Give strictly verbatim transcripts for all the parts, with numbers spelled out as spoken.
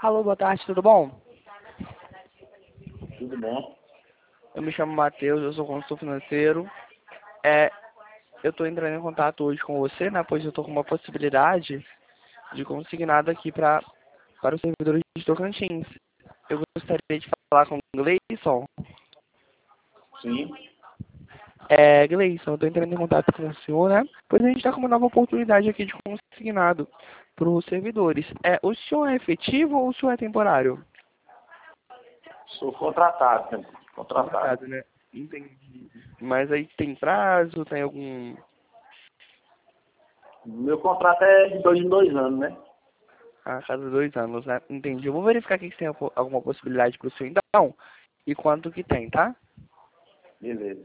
Alô, boa tarde, tudo bom? Tudo bom? Eu me chamo Matheus, eu sou consultor financeiro. É, eu estou entrando em contato hoje com você, né? Pois eu estou com uma possibilidade de consignado aqui pra, para os servidores de Tocantins. Eu gostaria de falar com o Gleison. Sim. É, Gleison, eu estou entrando em contato com o senhor, né? Pois a gente está com uma nova oportunidade aqui de consignado para os servidores. É, o senhor é efetivo ou o senhor é temporário? Sou contratado, né? Contratado. Contratado, né? Entendi. Mas aí tem prazo, tem algum... Meu contrato é de dois em dois anos, né? A cada dois anos, né? Entendi. Eu vou verificar aqui se tem alguma possibilidade para o senhor então e quanto que tem, tá? Beleza.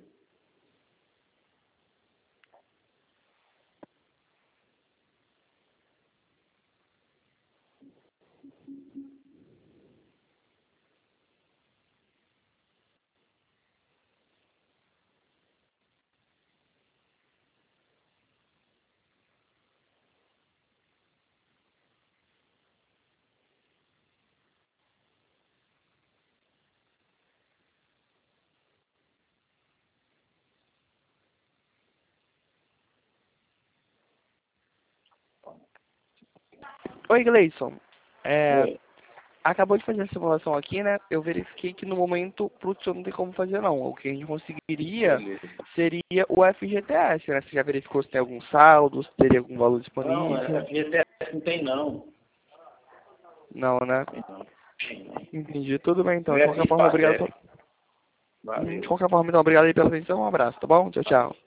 Oi, Gleison. É, Oi. acabou de fazer a simulação aqui, né? Eu verifiquei que no momento pro senhor não tem como fazer não. O que a gente conseguiria Beleza. seria o F G T S, né? Você já verificou se tem algum saldo, se teria algum valor Não, é, disponível? F G T S não tem não. Não, né? Tem não. Tem não. Entendi. Tudo bem então. Meu De qualquer F forma, obrigado. Passer. por- De Valeu. qualquer forma, então, obrigado aí pela atenção. Um abraço, tá bom? Tchau, tchau.